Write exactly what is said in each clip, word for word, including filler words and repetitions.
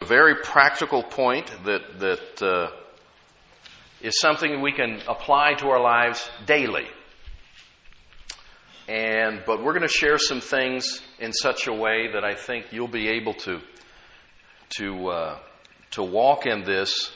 very practical point that, that uh, is something we can apply to our lives daily. And but we're going to share some things in such a way that I think you'll be able to to uh, to walk in this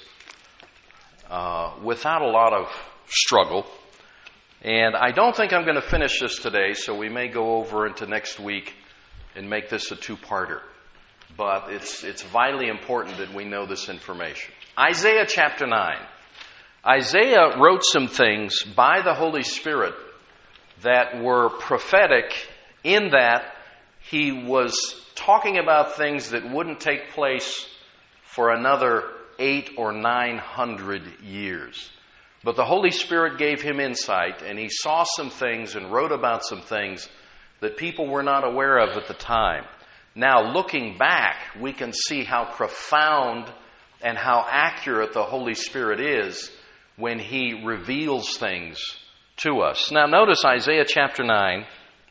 uh, without a lot of struggle. And I don't think I'm going to finish this today, so we may go over into next week and make this a two-parter. But it's it's vitally important that we know this information. Isaiah chapter nine. Isaiah wrote some things by the Holy Spirit that were prophetic in that he was talking about things that wouldn't take place for another eight or nine hundred years. But the Holy Spirit gave him insight, and he saw some things and wrote about some things that people were not aware of at the time. Now, looking back, we can see how profound and how accurate the Holy Spirit is when he reveals things to us. Now, notice Isaiah chapter nine.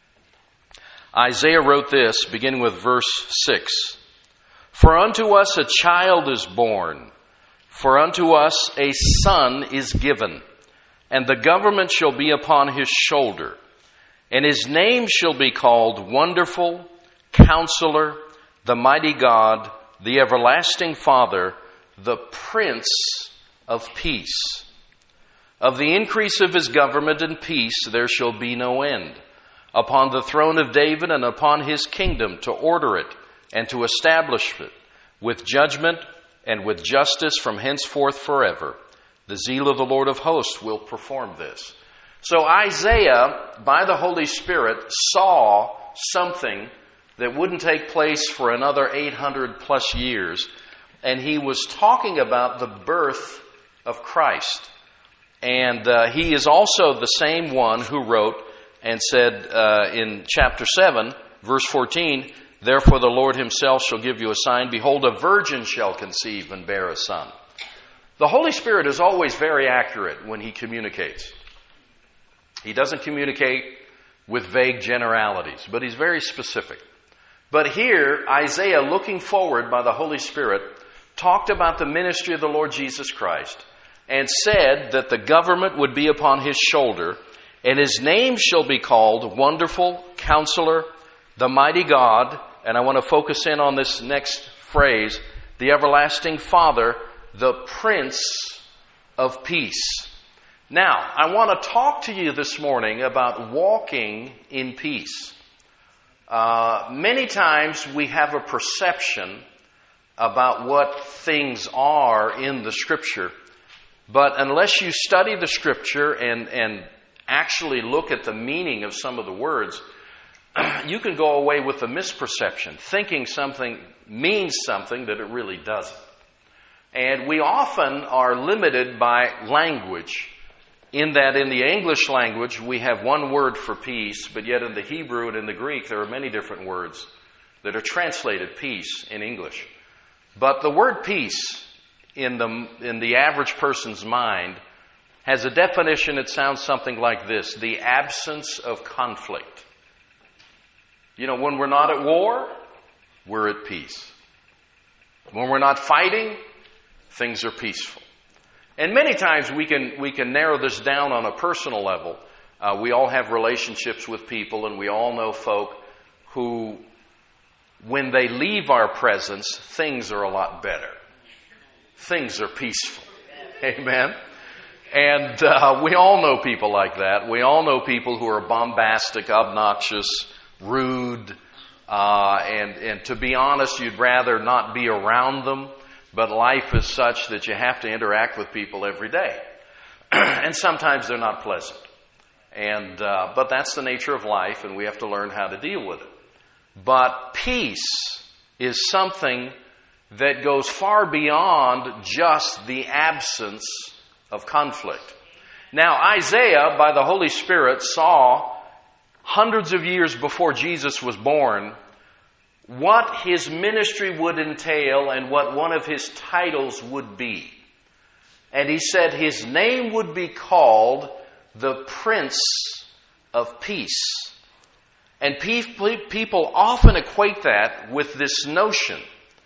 Isaiah wrote this, beginning with verse six. For unto us a child is born, for unto us a son is given, and the government shall be upon his shoulder, and his name shall be called Wonderful, Counselor, the Mighty God, the Everlasting Father, the Prince of Peace. Of the increase of his government and peace there shall be no end, upon the throne of David and upon his kingdom, to order it and to establish it with judgment and with justice from henceforth forever. The zeal of the Lord of hosts will perform this. So Isaiah, by the Holy Spirit, saw something that wouldn't take place for another eight hundred plus years, and he was talking about the birth of Christ. And uh, he is also the same one who wrote and said uh, in chapter seven, verse fourteen, Therefore the Lord himself shall give you a sign. Behold, a virgin shall conceive and bear a son. The Holy Spirit is always very accurate when he communicates. He doesn't communicate with vague generalities, but he's very specific. But here, Isaiah, looking forward by the Holy Spirit, talked about the ministry of the Lord Jesus Christ, and said that the government would be upon his shoulder, and his name shall be called Wonderful, Counselor, the Mighty God, and I want to focus in on this next phrase, the Everlasting Father, the Prince of Peace. Now, I want to talk to you this morning about walking in peace. Uh, many times we have a perception about what things are in the Scripture, but unless you study the Scripture and, and actually look at the meaning of some of the words, you can go away with a misperception, thinking something means something that it really doesn't. And we often are limited by language, in that in the English language we have one word for peace, but yet in the Hebrew and in the Greek there are many different words that are translated peace in English. But the word peace in the, in the average person's mind has a definition that sounds something like this: the absence of conflict. You know, when we're not at war, we're at peace. When we're not fighting, things are peaceful. And many times we can we can narrow this down on a personal level. Uh, we all have relationships with people, and we all know folk who, when they leave our presence, things are a lot better. Things are peaceful. Amen? And uh, we all know people like that. We all know people who are bombastic, obnoxious, rude, uh, and, and to be honest, you'd rather not be around them, but life is such that you have to interact with people every day. And sometimes they're not pleasant. And uh, but that's the nature of life, and we have to learn how to deal with it. But peace is something that goes far beyond just the absence of conflict. Now, Isaiah, by the Holy Spirit, saw hundreds of years before Jesus was born what his ministry would entail and what one of his titles would be. And he said his name would be called the Prince of Peace. And people often equate that with this notion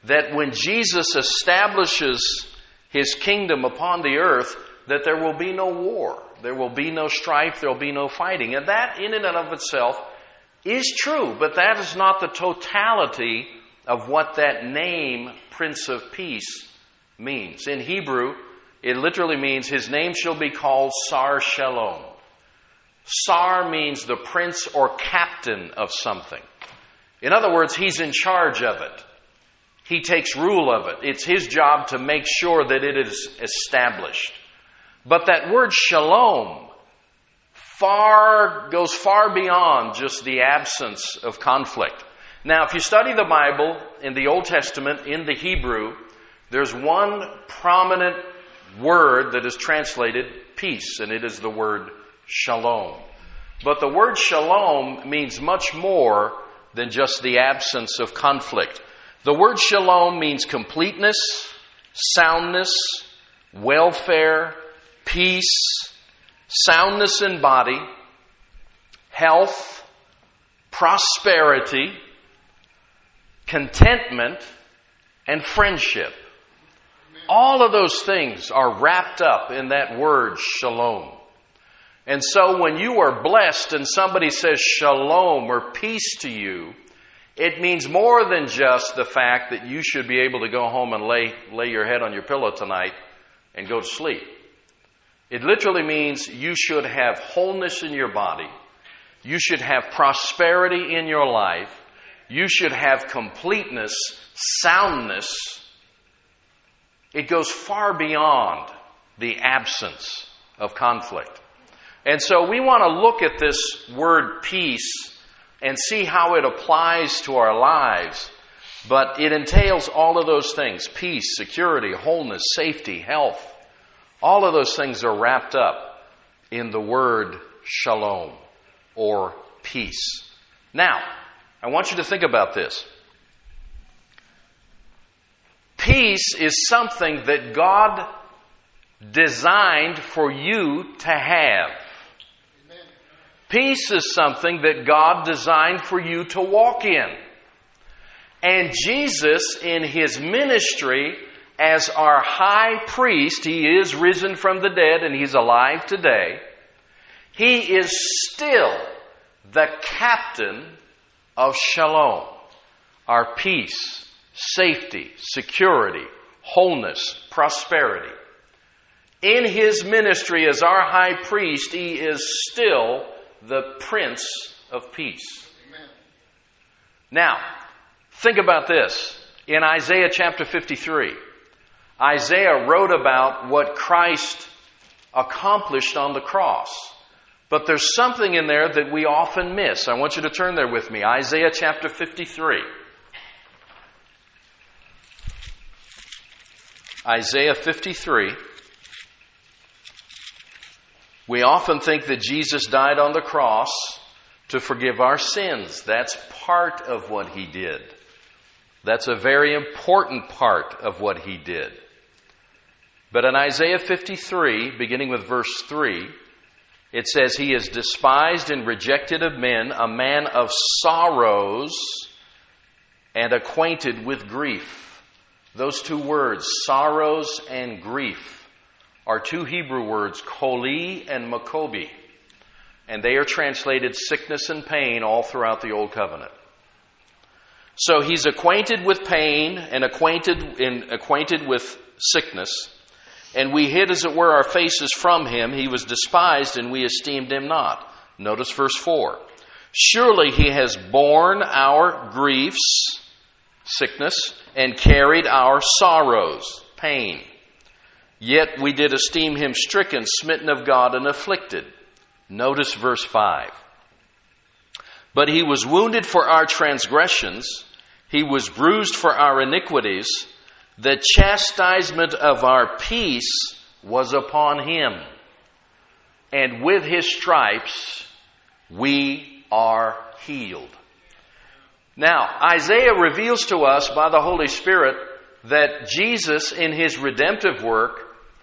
that when Jesus establishes His kingdom upon the earth, that there will be no war, there will be no strife, there will be no fighting. And that in and of itself is true, but that is not the totality of what that name, Prince of Peace, means. In Hebrew, it literally means His name shall be called Sar Shalom. Sar means the prince or captain of something. In other words, He's in charge of it. He takes rule of it. It's His job to make sure that it is established. But that word shalom far goes far beyond just the absence of conflict. Now, if you study the Bible in the Old Testament, in the Hebrew, there's one prominent word that is translated peace, and it is the word shalom. But the word shalom means much more than just the absence of conflict. The word shalom means completeness, soundness, welfare, peace, soundness in body, health, prosperity, contentment, and friendship. All of those things are wrapped up in that word shalom. And so when you are blessed and somebody says shalom or peace to you, it means more than just the fact that you should be able to go home and lay, lay your head on your pillow tonight and go to sleep. It literally means you should have wholeness in your body. You should have prosperity in your life. You should have completeness, soundness. It goes far beyond the absence of conflict. And so we want to look at this word peace and see how it applies to our lives. But it entails all of those things: peace, security, wholeness, safety, health. All of those things are wrapped up in the word shalom, or peace. Now, I want you to think about this. Peace is something that God designed for you to have. Peace is something that God designed for you to walk in. And Jesus, in His ministry as our high priest, He is risen from the dead and He's alive today. He is still the captain of shalom, our peace, safety, security, wholeness, prosperity. In His ministry as our high priest, He is still the Prince of Peace. Amen. Now, think about this. In Isaiah chapter fifty-three, Isaiah wrote about what Christ accomplished on the cross. But there's something in there that we often miss. I want you to turn there with me. Isaiah chapter fifty-three. Isaiah fifty-three. We often think that Jesus died on the cross to forgive our sins. That's part of what He did. That's a very important part of what He did. But in Isaiah fifty-three, beginning with verse three, it says, He is despised and rejected of men, a man of sorrows and acquainted with grief. Those two words, sorrows and grief, are two Hebrew words, koli and makobi. And they are translated sickness and pain all throughout the Old Covenant. So He's acquainted with pain and acquainted, and acquainted with sickness. And we hid, as it were, our faces from Him. He was despised, and we esteemed Him not. Notice verse four. Surely He has borne our griefs, sickness, and carried our sorrows, pain. Yet we did esteem Him stricken, smitten of God, and afflicted. Notice verse five. But He was wounded for our transgressions. He was bruised for our iniquities. The chastisement of our peace was upon Him. And with His stripes we are healed. Now, Isaiah reveals to us by the Holy Spirit that Jesus, in His redemptive work,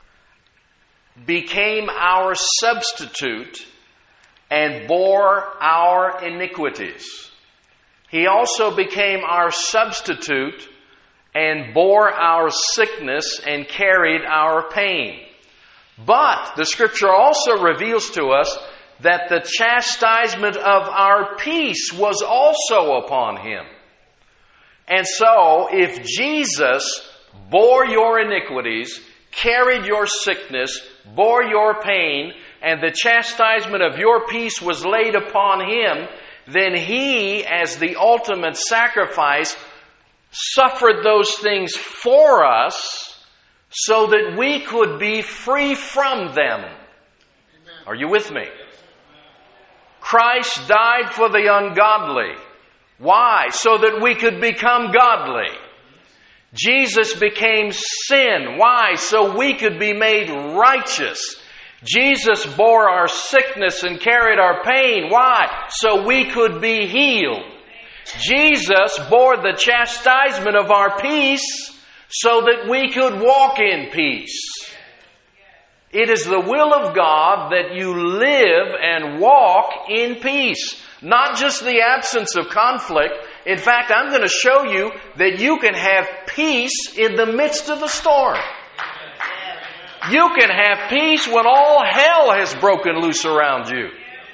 became our substitute and bore our iniquities. He also became our substitute and bore our sickness and carried our pain. But the Scripture also reveals to us that the chastisement of our peace was also upon Him. And so, if Jesus bore your iniquities, carried your sickness, bore your pain, and the chastisement of your peace was laid upon Him, then He, as the ultimate sacrifice, suffered those things for us so that we could be free from them. Are you with me? Christ died for the ungodly. Why? So that we could become godly. Jesus became sin. Why? So we could be made righteous. Jesus bore our sickness and carried our pain. Why? So we could be healed. Jesus bore the chastisement of our peace so that we could walk in peace. It is the will of God that you live and walk in peace. Not just the absence of conflict. In fact, I'm going to show you that you can have peace in the midst of the storm. You can have peace when all hell has broken loose around you.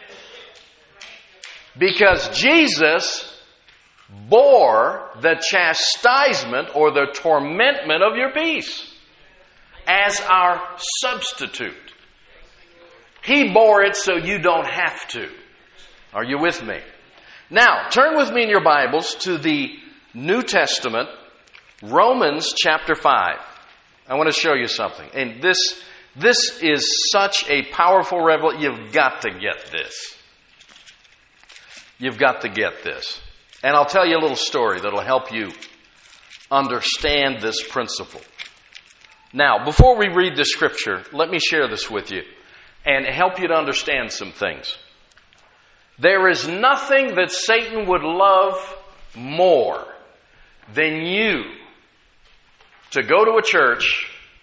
Because Jesus bore the chastisement or the tormentment of your peace as our substitute. He bore it so you don't have to. Are you with me? Now, turn with me in your Bibles to the New Testament, Romans chapter five. I want to show you something. And this, this is such a powerful revelation. You've got to get this. You've got to get this. And I'll tell you a little story that'll help you understand this principle. Now, before we read the Scripture, let me share this with you and help you to understand some things. There is nothing that Satan would love more than you to go to a church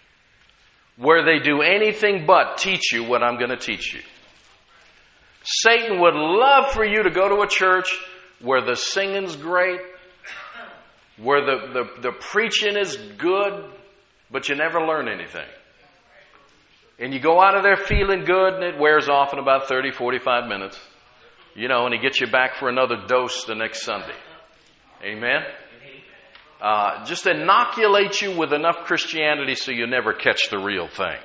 where they do anything but teach you what I'm going to teach you. Satan would love for you to go to a church where the singing's great, where the, the, the preaching is good, but you never learn anything. And you go out of there feeling good, and it wears off in about thirty, forty-five minutes. You know, and he gets you back for another dose the next Sunday. Amen? Uh, just inoculate you with enough Christianity so you never catch the real thing.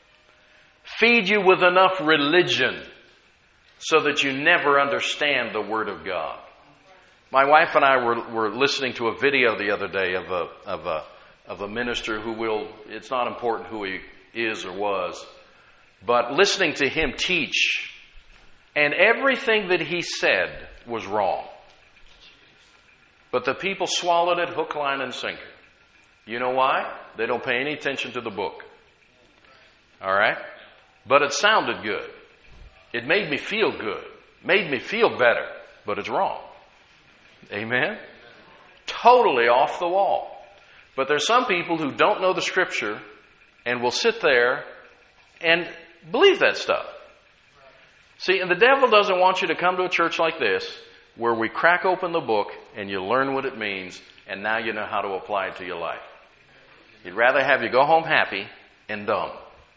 Feed you with enough religion so that you never understand the Word of God. My wife and I were, were listening to a video the other day of a, of a, of a minister who will, it's not important who he is or was, but listening to him teach, and everything that he said was wrong. But the people swallowed it hook, line, and sinker. You know why? They don't pay any attention to the book. All right? But it sounded good. It made me feel good. Made me feel better. But it's wrong. Amen? Totally off the wall. But there's some people who don't know the Scripture and will sit there and believe that stuff. See, and the devil doesn't want you to come to a church like this where we crack open the book and you learn what it means and now you know how to apply it to your life. He'd rather have you go home happy and dumb.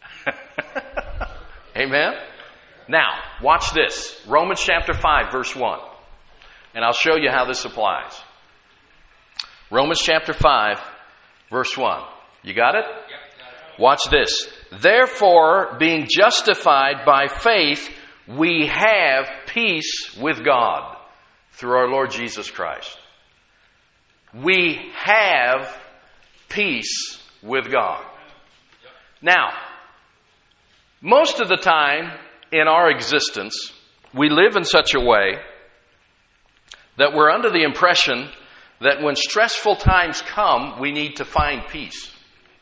Amen? Now, watch this. Romans chapter five, verse one. And I'll show you how this applies. Romans chapter five, verse one. You got it? Watch this. Therefore, being justified by faith, we have peace with God through our Lord Jesus Christ. We have peace with God. Now, most of the time in our existence, we live in such a way that we're under the impression that when stressful times come, we need to find peace.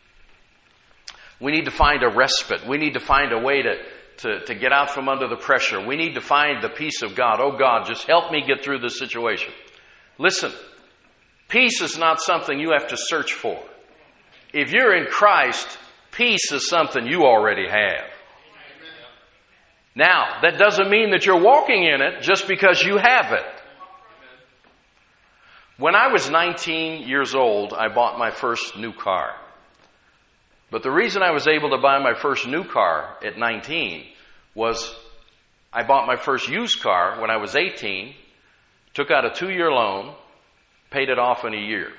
We need to find a respite. We need to find a way to, to, to get out from under the pressure. We need to find the peace of God. Oh God, just help me get through this situation. Listen, peace is not something you have to search for. If you're in Christ, peace is something you already have. Now, that doesn't mean that you're walking in it just because you have it. When I was nineteen years old, I bought my first new car. But the reason I was able to buy my first new car at nineteen was I bought my first used car when I was eighteen, took out a two-year loan, paid it off in a year.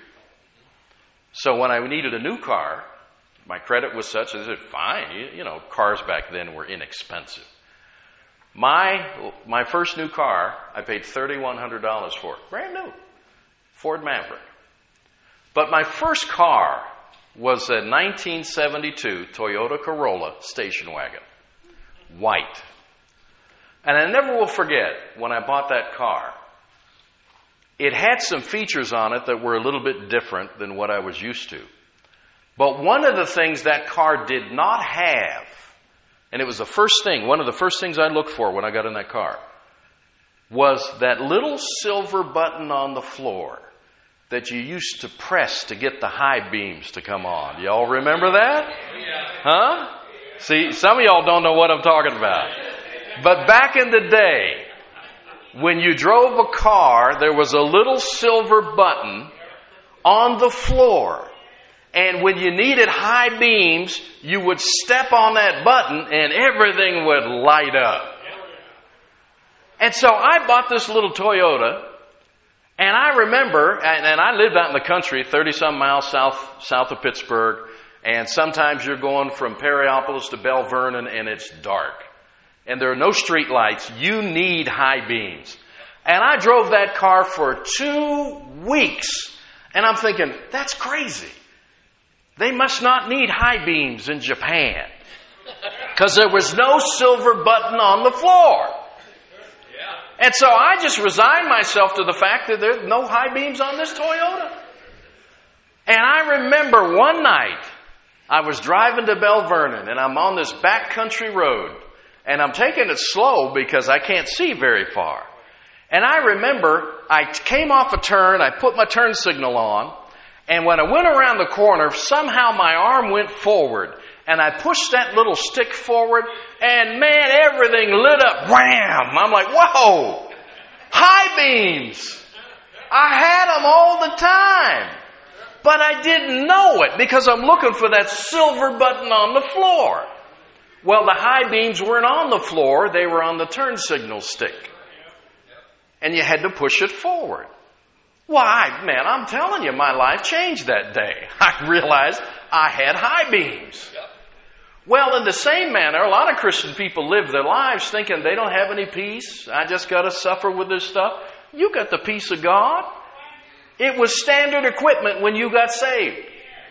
So when I needed a new car, my credit was such that I said, fine, you, you know, cars back then were inexpensive. My my first new car, I paid three thousand one hundred dollars for it, brand new, Ford Maverick. But my first car was a nineteen seventy-two Toyota Corolla station wagon, white. And I never will forget when I bought that car. It had some features on it that were a little bit different than what I was used to. But one of the things that car did not have, and it was the first thing, one of the first things I looked for when I got in that car, was that little silver button on the floor that you used to press to get the high beams to come on. Y'all remember that? Huh? See, some of y'all don't know what I'm talking about. But back in the day, when you drove a car, there was a little silver button on the floor. And when you needed high beams, you would step on that button and everything would light up. And so I bought this little Toyota, and I remember, and, and I lived out in the country, thirty-some miles south south of Pittsburgh, and sometimes you're going from Perryopolis to Bell Vernon, and it's dark. And there are no street lights. You need high beams. And I drove that car for two weeks, and I'm thinking, that's crazy. They must not need high beams in Japan, because there was no silver button on the floor. And so I just resigned myself to the fact that there's no high beams on this Toyota. And I remember one night, I was driving to Bell Vernon, and I'm on this backcountry road, and I'm taking it slow because I can't see very far. And I remember I came off a turn, I put my turn signal on, and when I went around the corner, somehow my arm went forward, and I pushed that little stick forward, and man, everything lit up. Wham! I'm like, whoa! High beams! I had them all the time. But I didn't know it because I'm looking for that silver button on the floor. Well, the high beams weren't on the floor. They were on the turn signal stick. And you had to push it forward. Why, man, I'm telling you, my life changed that day. I realized I had high beams. Well, in the same manner, a lot of Christian people live their lives thinking they don't have any peace. I just got to suffer with this stuff. You got the peace of God. It was standard equipment when you got saved.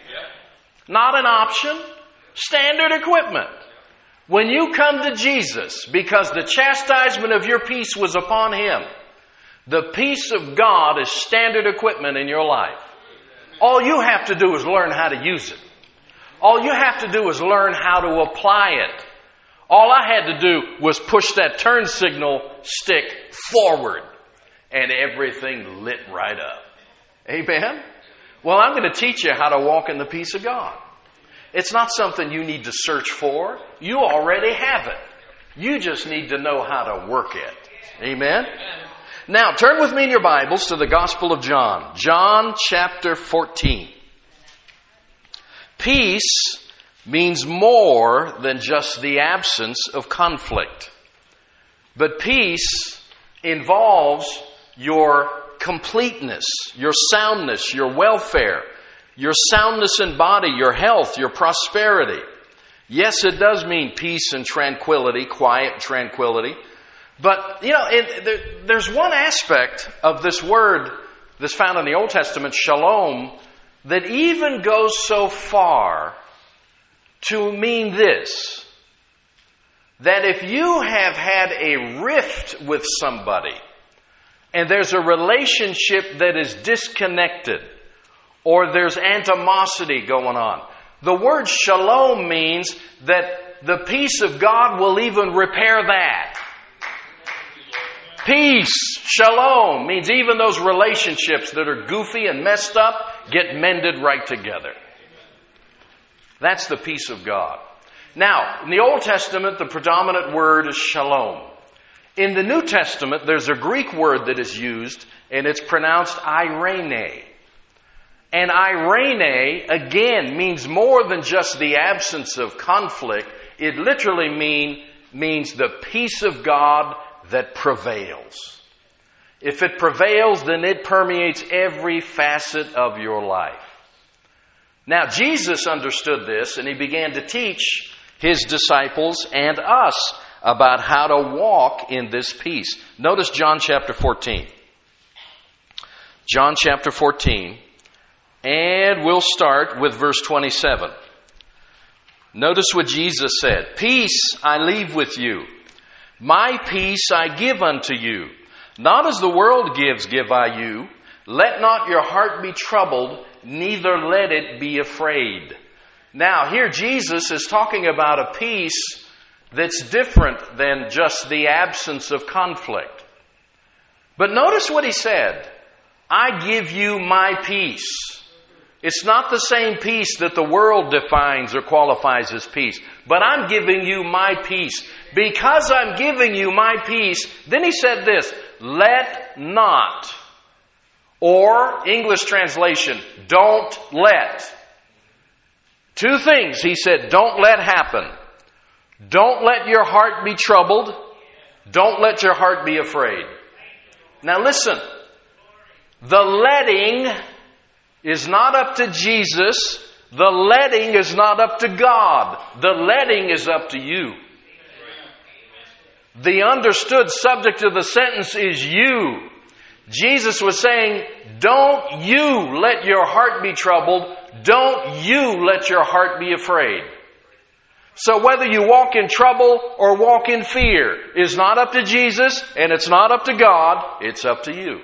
Not an option. Standard equipment. When you come to Jesus, because the chastisement of your peace was upon Him, the peace of God is standard equipment in your life. All you have to do is learn how to use it. All you have to do is learn how to apply it. All I had to do was push that turn signal stick forward, and everything lit right up. Amen? Well, I'm going to teach you how to walk in the peace of God. It's not something you need to search for. You already have it. You just need to know how to work it. Amen? Now, turn with me in your Bibles to the Gospel of John. John chapter fourteen. Peace means more than just the absence of conflict. But peace involves your completeness, your soundness, your welfare, your soundness in body, your health, your prosperity. Yes, it does mean peace and tranquility, quiet tranquility. But, you know, it, there, there's one aspect of this word that's found in the Old Testament, shalom, that even goes so far to mean this, that if you have had a rift with somebody, and there's a relationship that is disconnected, or there's animosity going on, the word shalom means that the peace of God will even repair that. Peace, shalom, means even those relationships that are goofy and messed up get mended right together. That's the peace of God. Now, in the Old Testament, the predominant word is shalom. In the New Testament, there's a Greek word that is used, and it's pronounced eirene. And eirene, again, means more than just the absence of conflict. It literally mean, means the peace of God that prevails. If it prevails, then it permeates every facet of your life. Now, Jesus understood this, and He began to teach His disciples and us about how to walk in this peace. Notice John chapter fourteen. John chapter fourteen, and we'll start with verse twenty-seven. Notice what Jesus said. Peace I leave with you. My peace I give unto you. Not as the world gives, give I you. Let not your heart be troubled, neither let it be afraid. Now, here Jesus is talking about a peace that's different than just the absence of conflict. But notice what He said. I give you my peace. It's not the same peace that the world defines or qualifies as peace. But I'm giving you my peace. Because I'm giving you my peace, then He said this, let not, or English translation, don't let. Two things He said, don't let happen. Don't let your heart be troubled. Don't let your heart be afraid. Now listen, the letting is not up to Jesus. The letting is not up to God. The letting is up to you. The understood subject of the sentence is you. Jesus was saying, don't you let your heart be troubled. Don't you let your heart be afraid. So whether you walk in trouble or walk in fear is not up to Jesus and it's not up to God. It's up to you.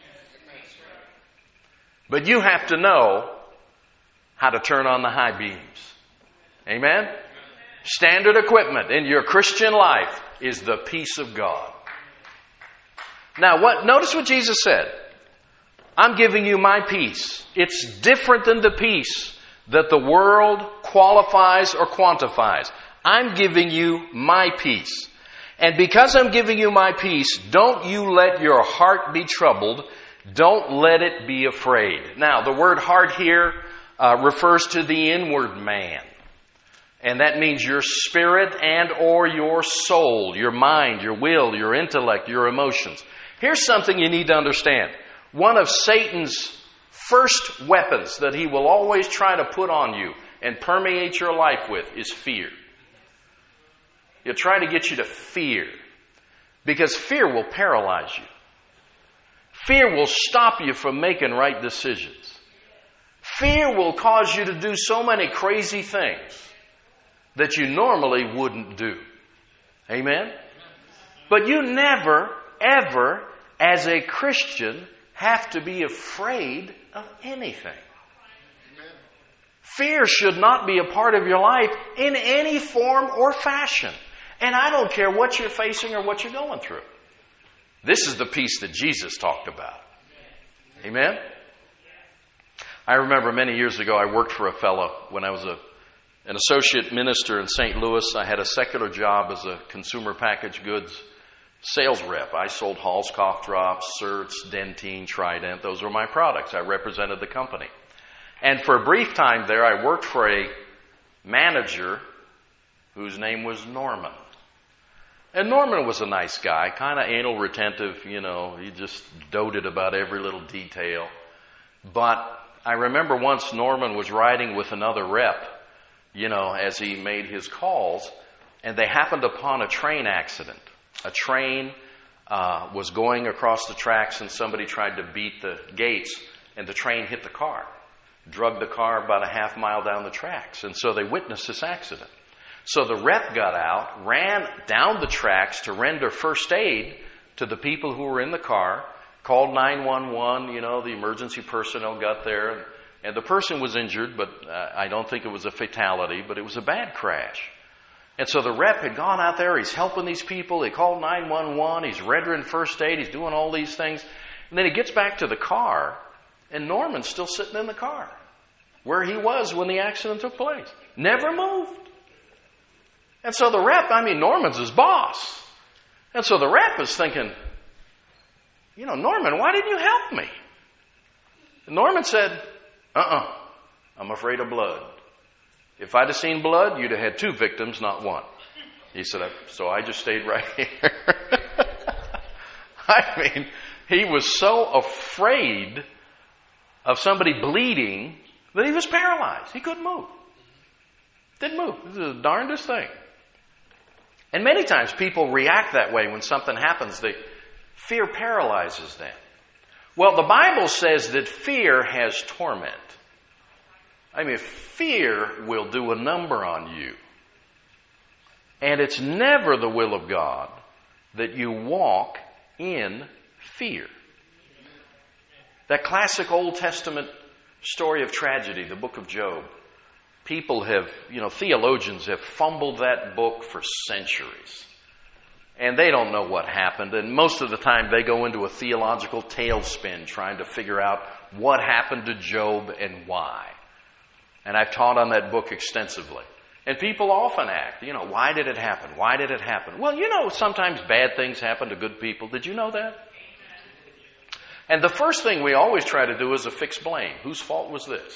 But you have to know how to turn on the high beams. Amen? Standard equipment in your Christian life is the peace of God. Now, what? Notice what Jesus said. I'm giving you my peace. It's different than the peace that the world qualifies or quantifies. I'm giving you my peace. And because I'm giving you my peace, don't you let your heart be troubled. Don't let it be afraid. Now, the word heart here uh, refers to the inward man. And that means your spirit and or your soul, your mind, your will, your intellect, your emotions. Here's something you need to understand. One of Satan's first weapons that he will always try to put on you and permeate your life with is fear. He'll try to get you to fear. Because fear will paralyze you. Fear will stop you from making right decisions. Fear will cause you to do so many crazy things that you normally wouldn't do. Amen? But you never, ever, as a Christian, have to be afraid of anything. Fear should not be a part of your life in any form or fashion. And I don't care what you're facing or what you're going through. This is the peace that Jesus talked about. Amen? I remember many years ago I worked for a fellow when I was a, an associate minister in Saint Louis. I had a secular job as a consumer packaged goods sales rep. I sold Hall's cough drops, Certs, Dentyne, Trident. Those were my products. I represented the company. And for a brief time there, I worked for a manager whose name was Norman. And Norman was a nice guy, kind of anal retentive, you know, he just doted about every little detail. But I remember once Norman was riding with another rep, you know, as he made his calls, and they happened upon a train accident. A train uh, was going across the tracks and somebody tried to beat the gates, and the train hit the car, drugged the car about a half mile down the tracks. And so they witnessed this accident. So the rep got out, ran down the tracks to render first aid to the people who were in the car, called nine one one, you know, the emergency personnel got there, and the person was injured, but uh, I don't think it was a fatality, but it was a bad crash. And so the rep had gone out there, he's helping these people, he called nine one one, he's rendering first aid, he's doing all these things, and then he gets back to the car, and Norman's still sitting in the car, where he was when the accident took place. Never moved. And so the rep, I mean, Norman's his boss. And so the rep is thinking, you know, Norman, why didn't you help me? And Norman said, uh-uh, I'm afraid of blood. If I'd have seen blood, you'd have had two victims, not one. He said, so I just stayed right here. I mean, he was so afraid of somebody bleeding that he was paralyzed. He couldn't move. Didn't move. This is the darndest thing. And many times people react that way when something happens. They, fear paralyzes them. Well, the Bible says that fear has torment. I mean, fear will do a number on you. And it's never the will of God that you walk in fear. That classic Old Testament story of tragedy, the book of Job. People have, you know, theologians have fumbled that book for centuries. And they don't know what happened. And most of the time they go into a theological tailspin trying to figure out what happened to Job and why. And I've taught on that book extensively. And people often act, you know, why did it happen? Why did it happen? Well, you know, sometimes bad things happen to good people. Did you know that? And the first thing we always try to do is affix blame. Whose fault was this?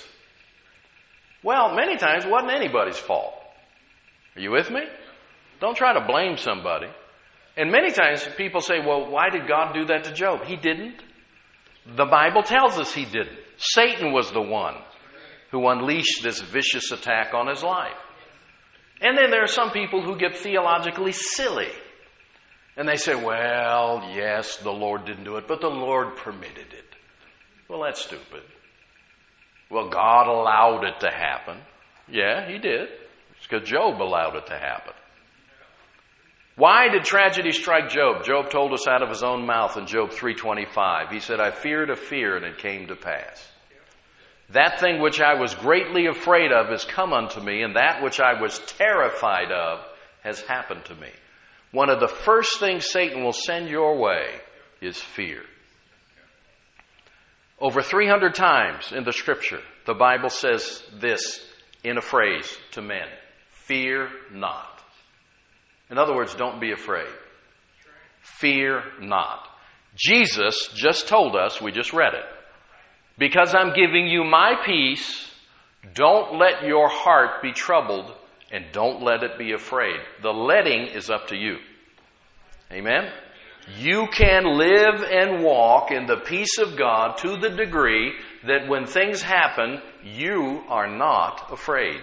Well, many times it wasn't anybody's fault. Are you with me? Don't try to blame somebody. And many times people say, well, why did God do that to Job? He didn't. The Bible tells us he didn't. Satan was the one who unleashed this vicious attack on his life. And then there are some people who get theologically silly. And they say, well, yes, the Lord didn't do it, but the Lord permitted it. Well, that's stupid. Well, God allowed it to happen. Yeah, he did. It's because Job allowed it to happen. Why did tragedy strike Job? Job told us out of his own mouth in Job three twenty-five. He said, I feared a fear, and it came to pass. That thing which I was greatly afraid of has come unto me, and that which I was terrified of has happened to me. One of the first things Satan will send your way is fear. Over three hundred times in the Scripture, the Bible says this in a phrase to men: fear not. In other words, don't be afraid. Fear not. Jesus just told us, we just read it, because I'm giving you my peace, don't let your heart be troubled, and don't let it be afraid. The letting is up to you. Amen? You can live and walk in the peace of God to the degree that when things happen, you are not afraid.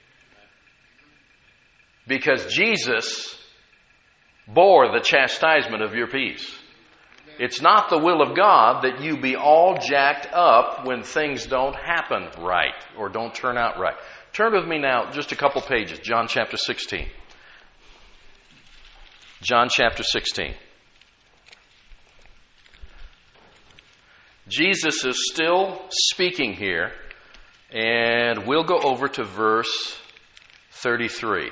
Because Jesus bore the chastisement of your peace. It's not the will of God that you be all jacked up when things don't happen right or don't turn out right. Turn with me now just a couple pages. John chapter sixteen. John chapter sixteen. Jesus is still speaking here, and we'll go over to verse thirty-three.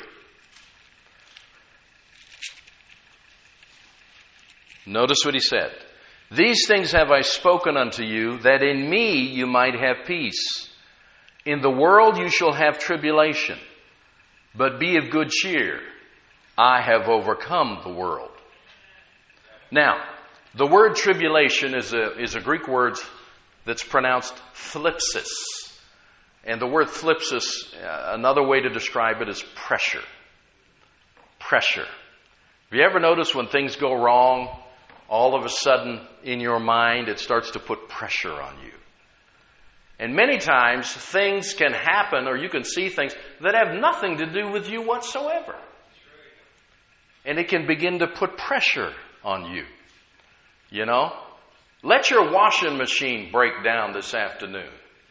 Notice what he said. These things have I spoken unto you, that in me you might have peace. In the world you shall have tribulation, but be of good cheer. I have overcome the world. Now, the word tribulation is a, is a Greek word that's pronounced thlipsis. And the word thlipsis, uh, another way to describe it is pressure. Pressure. Have you ever noticed when things go wrong, all of a sudden in your mind it starts to put pressure on you? And many times things can happen, or you can see things that have nothing to do with you whatsoever. And it can begin to put pressure on you. You know? Let your washing machine break down this afternoon.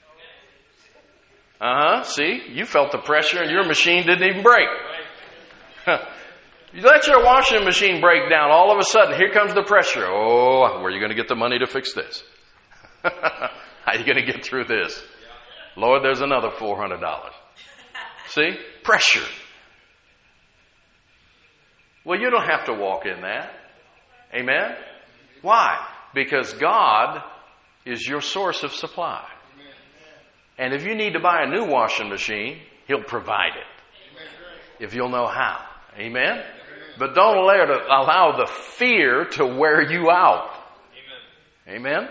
Uh-huh. See? You felt the pressure and your machine didn't even break. You let your washing machine break down, all of a sudden, here comes the pressure. Oh, where are you going to get the money to fix this? How are you going to get through this? Lord, there's another four hundred dollars. See? Pressure. Well, you don't have to walk in that. Amen? Why? Because God is your source of supply. And if you need to buy a new washing machine, He'll provide it. If you'll know how. Amen? But don't allow, to, allow the fear to wear you out. Amen?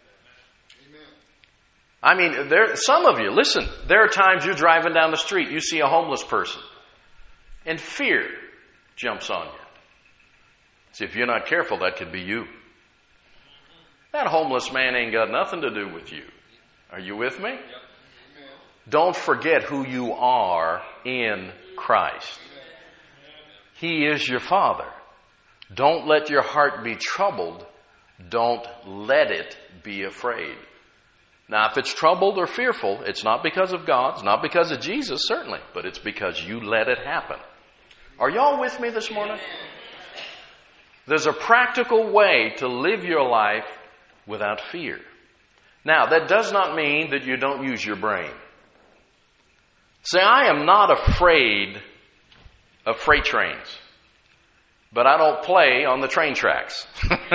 I mean, there. Some of you, listen, there are times you're driving down the street, you see a homeless person, and fear jumps on you. See, if you're not careful, that could be you. That homeless man ain't got nothing to do with you. Are you with me? Don't forget who you are in Christ. He is your Father. Don't let your heart be troubled. Don't let it be afraid. Now, if it's troubled or fearful, it's not because of God. It's not because of Jesus, certainly. But it's because you let it happen. Are y'all with me this morning? There's a practical way to live your life without fear. Now, that does not mean that you don't use your brain. See, I am not afraid of freight trains, but I don't play on the train tracks.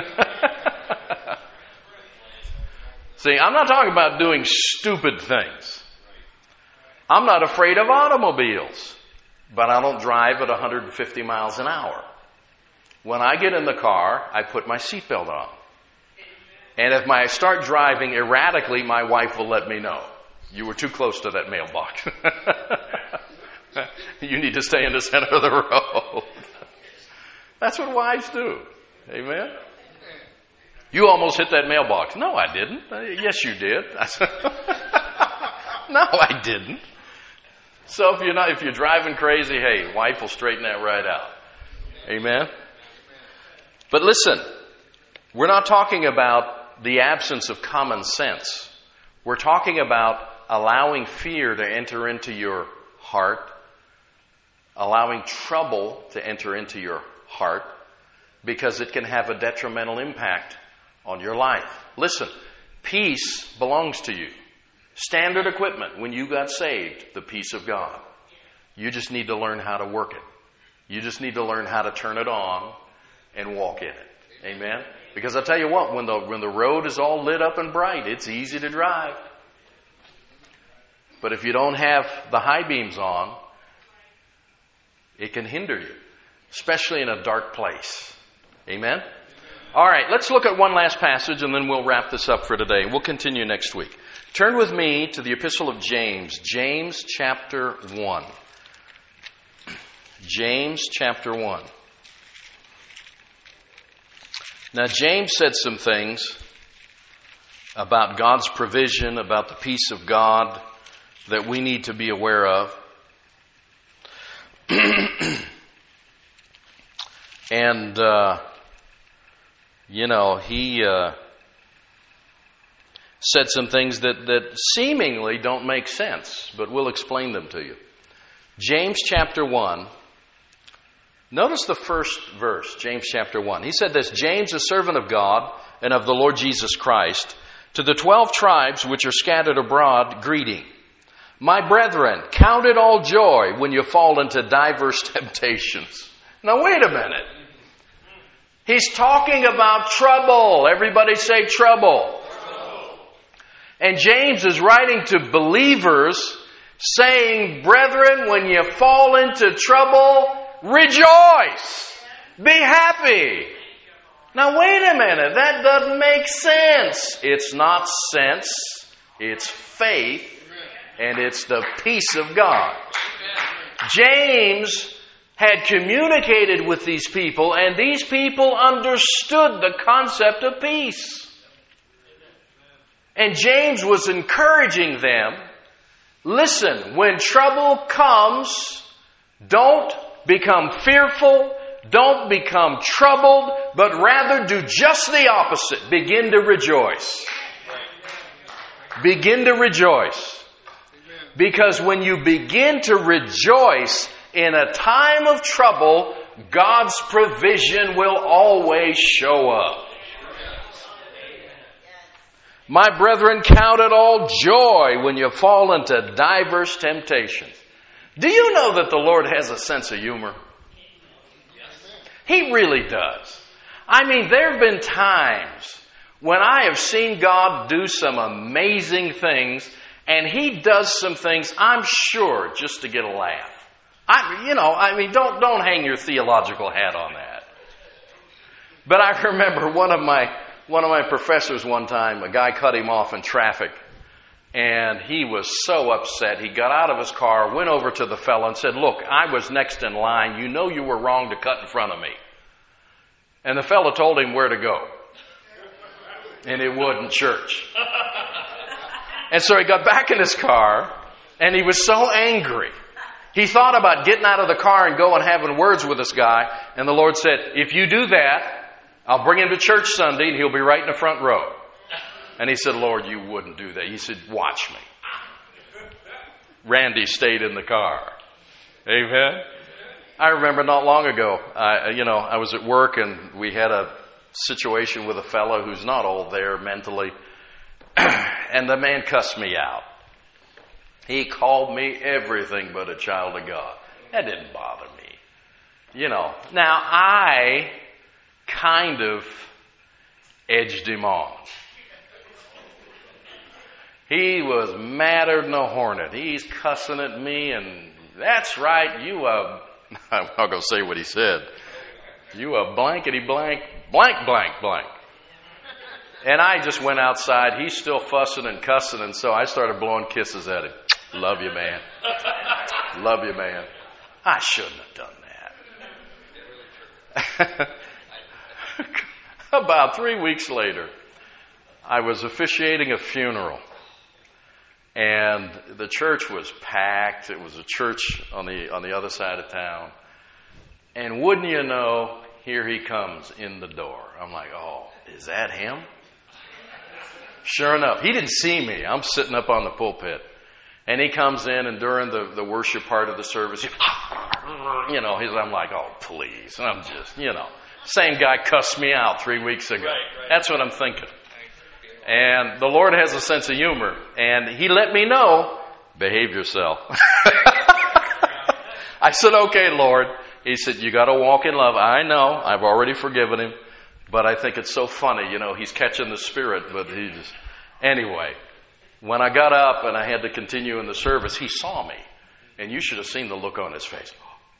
See, I'm not talking about doing stupid things. I'm not afraid of automobiles, but I don't drive at one hundred fifty miles an hour. When I get in the car, I put my seatbelt on. And if I start driving erratically, my wife will let me know. You were too close to that mailbox. You need to stay in the center of the road. That's what wives do. Amen? You almost hit that mailbox. No, I didn't. Yes, you did. I said, no, I didn't. So if you're not, if you're driving crazy, hey, wife will straighten that right out. Amen? But listen, we're not talking about the absence of common sense. We're talking about allowing fear to enter into your heart, allowing trouble to enter into your heart, because it can have a detrimental impact on your life. Listen, peace belongs to you. Standard equipment when you got saved, the peace of God. You just need to learn how to work it. You just need to learn how to turn it on and walk in it. Amen? Because I tell you what, when the when the road is all lit up and bright, it's easy to drive. But if you don't have the high beams on, it can hinder you, especially in a dark place. Amen? All right, let's look at one last passage and then we'll wrap this up for today. We'll continue next week. Turn with me to the Epistle of James, James chapter one. James chapter one. Now, James said some things about God's provision, about the peace of God that we need to be aware of. And, uh, you know, he uh, said some things that, that seemingly don't make sense, but we'll explain them to you. James chapter one. Notice the first verse, James chapter one. He said this, James, a servant of God and of the Lord Jesus Christ, to the twelve tribes which are scattered abroad, greeting. My brethren, count it all joy when you fall into diverse temptations. Now wait a minute. He's talking about trouble. Everybody say trouble. Trouble. And James is writing to believers saying, brethren, when you fall into trouble, rejoice. Be happy. Now wait a minute. That doesn't make sense. It's not sense. It's faith. And it's the peace of God. James had communicated with these people, and these people understood the concept of peace. And James was encouraging them, listen, when trouble comes, don't become fearful, don't become troubled, but rather do just the opposite. Begin to rejoice. Begin to rejoice. Because when you begin to rejoice in a time of trouble, God's provision will always show up. My brethren, count it all joy when you fall into diverse temptations. Do you know that the Lord has a sense of humor? He really does. I mean, there have been times when I have seen God do some amazing things, and He does some things, I'm sure, just to get a laugh. I, you know, I mean, don't don't hang your theological hat on that. But I remember one of my One of my professors one time, a guy cut him off in traffic, and he was so upset. He got out of his car, went over to the fellow and said, look, I was next in line. You know you were wrong to cut in front of me. And the fellow told him where to go. And it wasn't church. And so he got back in his car, and he was so angry. He thought about getting out of the car and going and having words with this guy. And the Lord said, if you do that, I'll bring him to church Sunday, and he'll be right in the front row. And he said, Lord, you wouldn't do that. He said, watch me. Randy stayed in the car. Amen. I remember not long ago, I, you know, I was at work, and we had a situation with a fellow who's not all there mentally. And the man cussed me out. He called me everything but a child of God. That didn't bother me. You know, now I kind of edged him on. He was madder than a hornet. He's cussing at me, and that's right, you a, I'm not going to say what he said. You a blankety blank, blank, blank, blank. And I just went outside. He's still fussing and cussing, and so I started blowing kisses at him. Love you, man. Love you, man. I shouldn't have done that. About three weeks later, I was officiating a funeral. And the church was packed. It was a church on the on the other side of town. And wouldn't you know, here he comes in the door. I'm like, oh, is that him? Sure enough, he didn't see me. I'm sitting up on the pulpit. And he comes in, and during the, the worship part of the service, he, you know, he's, I'm like, oh, please. I'm just, you know, same guy cussed me out three weeks ago. Right, right. That's what I'm thinking. And the Lord has a sense of humor. And he let me know, behave yourself. I said, okay, Lord. He said, you got to walk in love. I know. I've already forgiven him. But I think it's so funny. You know, he's catching the spirit. But he just... Anyway, when I got up and I had to continue in the service, he saw me. And you should have seen the look on his face.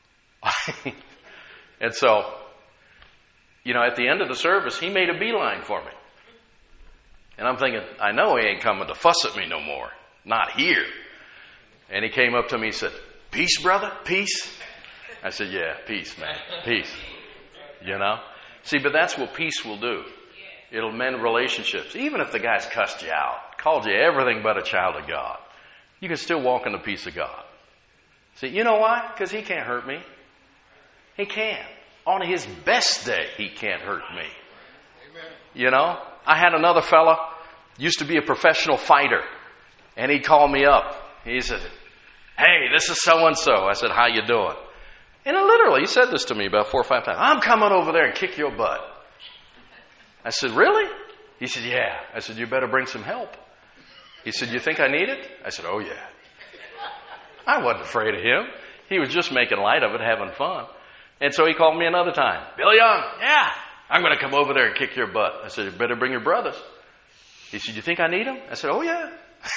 And so, you know, at the end of the service, he made a beeline for me. And I'm thinking, I know he ain't coming to fuss at me no more. Not here. And he came up to me and said, peace, brother, peace. I said, yeah, peace, man, peace. You know? See, but that's what peace will do. It'll mend relationships. Even if the guy's cussed you out, called you everything but a child of God, you can still walk in the peace of God. See, you know why? Because he can't hurt me. He can't. On his best day, he can't hurt me. Amen. You know? I had another fella, used to be a professional fighter, and he called me up. He said, hey, this is so-and-so. I said, how you doing? And literally, he said this to me about four or five times. I'm coming over there and kick your butt. I said, really? He said, yeah. I said, you better bring some help. He said, you think I need it? I said, oh, yeah. I wasn't afraid of him. He was just making light of it, having fun. And so he called me another time. Bill Young, yeah, I'm going to come over there and kick your butt. I said, you better bring your brothers. He said, you think I need them? I said, oh, yeah.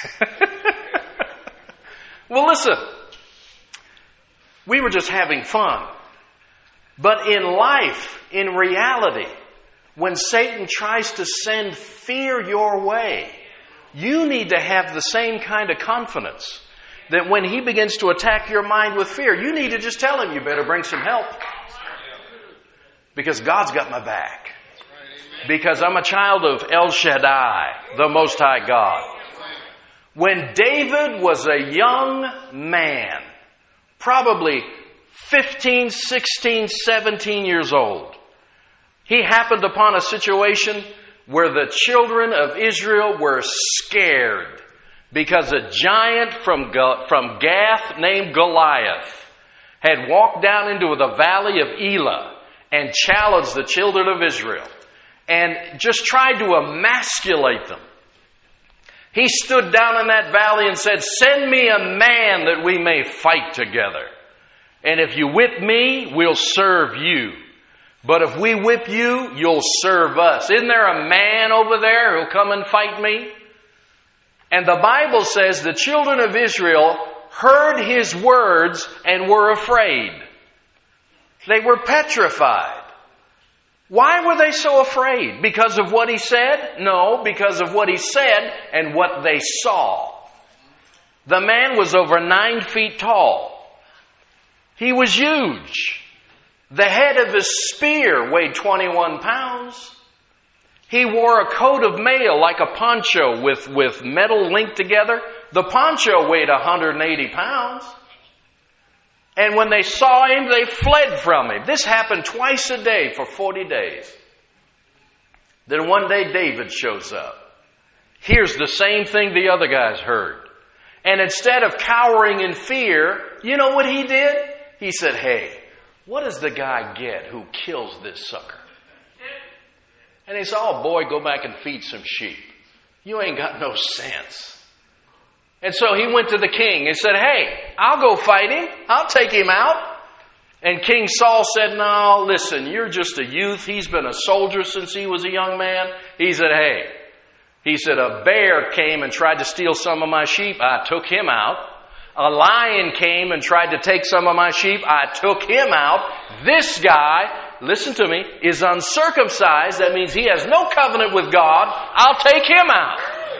Well, listen. We were just having fun. But in life, in reality, when Satan tries to send fear your way, you need to have the same kind of confidence that when he begins to attack your mind with fear, you need to just tell him, you better bring some help. Because God's got my back. Because I'm a child of El Shaddai, the Most High God. When David was a young man, probably fifteen, sixteen, seventeen years old, he happened upon a situation where the children of Israel were scared because a giant from, from Gath named Goliath had walked down into the valley of Elah and challenged the children of Israel and just tried to emasculate them. He stood down in that valley and said, send me a man that we may fight together. And if you whip me, we'll serve you. But if we whip you, you'll serve us. Isn't there a man over there who'll come and fight me? And the Bible says the children of Israel heard his words and were afraid. They were petrified. Why were they so afraid? Because of what he said? No, because of what he said and what they saw. The man was over nine feet tall. He was huge. The head of his spear weighed twenty-one pounds. He wore a coat of mail like a poncho with, with metal linked together. The poncho weighed one hundred eighty pounds. And when they saw him, they fled from him. This happened twice a day for forty days. Then one day David shows up. Hears the same thing the other guys heard. And instead of cowering in fear, you know what he did? He said, hey, what does the guy get who kills this sucker? And he said, oh boy, go back and feed some sheep. You ain't got no sense. And so he went to the king and said, hey, I'll go fight him. I'll take him out. And King Saul said, no, listen, you're just a youth. He's been a soldier since he was a young man. He said, hey, he said, a bear came and tried to steal some of my sheep. I took him out. A lion came and tried to take some of my sheep. I took him out. This guy, listen to me, is uncircumcised. That means he has no covenant with God. I'll take him out.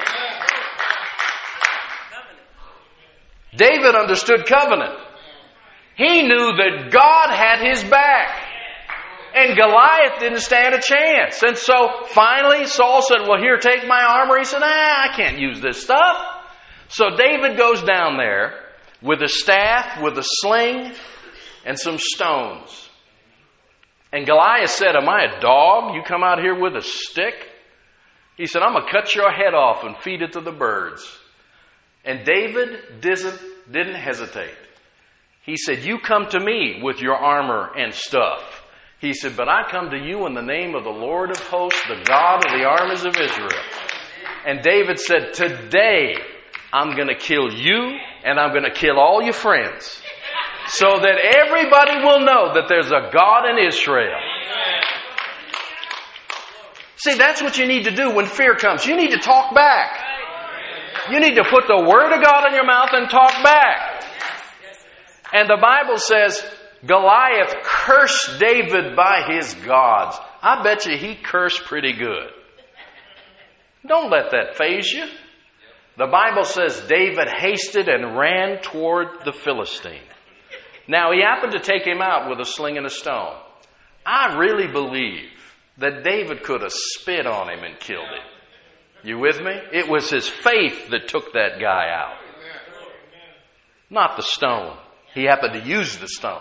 David understood covenant. He knew that God had his back. And Goliath didn't stand a chance. And so finally Saul said, well, here, take my armor. He said, ah, I can't use this stuff. So David goes down there with a staff, with a sling, and some stones. And Goliath said, am I a dog? You come out here with a stick? He said, I'm going to cut your head off and feed it to the birds. And David didn't, didn't hesitate. He said, you come to me with your armor and stuff. He said, but I come to you in the name of the Lord of hosts, the God of the armies of Israel. And David said, today I'm going to kill you and I'm going to kill all your friends so that everybody will know that there's a God in Israel. See, that's what you need to do when fear comes. You need to talk back. You need to put the Word of God in your mouth and talk back. And the Bible says Goliath cursed David by his gods. I bet you he cursed pretty good. Don't let that faze you. The Bible says David hasted and ran toward the Philistine. Now he happened to take him out with a sling and a stone. I really believe that David could have spit on him and killed him. You with me? It was his faith that took that guy out. Not the stone. He happened to use the stone.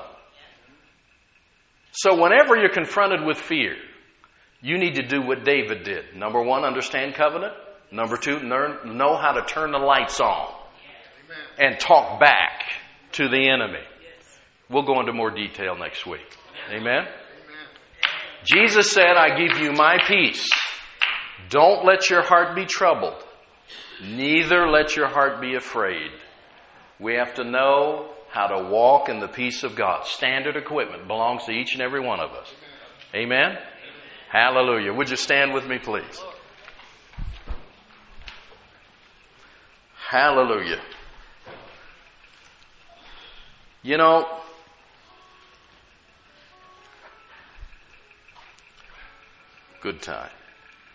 So whenever you're confronted with fear, you need to do what David did. Number one, understand covenant. Number two, learn, know how to turn the lights on and talk back to the enemy. We'll go into more detail next week. Amen? Jesus said, I give you my peace. Don't let your heart be troubled. Neither let your heart be afraid. We have to know how to walk in the peace of God. Standard equipment belongs to each and every one of us. Amen? Amen. Hallelujah. Would you stand with me, please? Hallelujah. You know, good time.